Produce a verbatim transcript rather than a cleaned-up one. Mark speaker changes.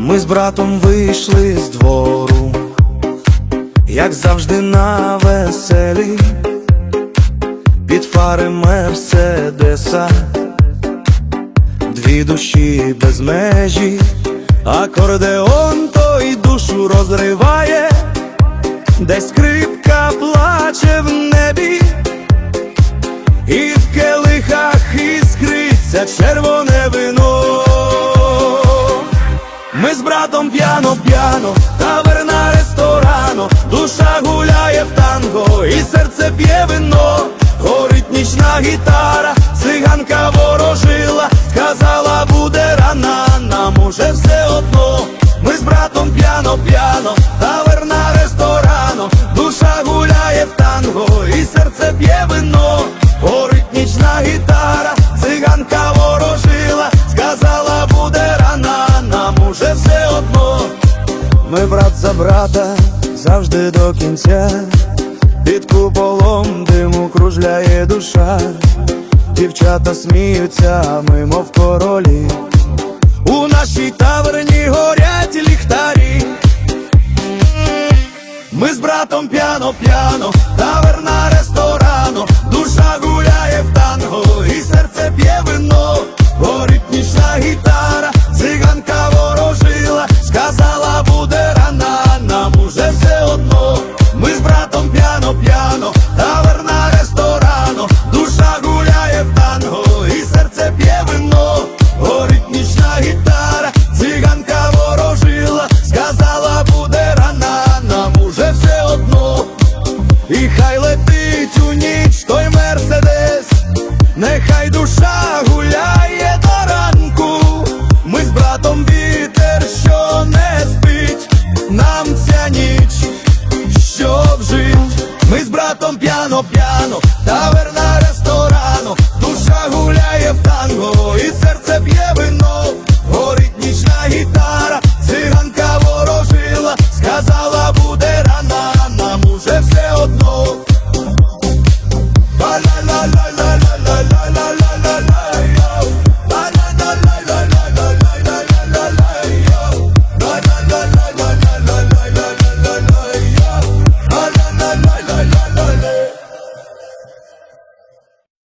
Speaker 1: Ми з братом вийшли з двору, як завжди на веселі, під фари Мерседеса, дві душі без межі, акордеон той душу розриває, десь скрипка плаче в небі, і в келихах іскриться червоне вино. Ми з братом п'яно-п'яно, таверна ресторано, душа гуляє в танго і серце п'є вино. Горить нічна гітара, циганка ворожила, сказала буде рана, нам уже все одно. Ми з братом п'яно-п'яно, таверна ресторано, душа гуляє в танго і серце п'є вино. Горить нічна гітара, циганка ворожила, сказала буде рана, нам уже все одно. Ми брат за брата завжди до кінця, під куполом диму кружляє душа, дівчата сміються, а ми мов королі, у нашій таверні горять ліхтарі. Ми з братом п'яно-п'яно, таверна ресторано, душа гуляє в танго і серце п'є вино. Горить нічна гітара,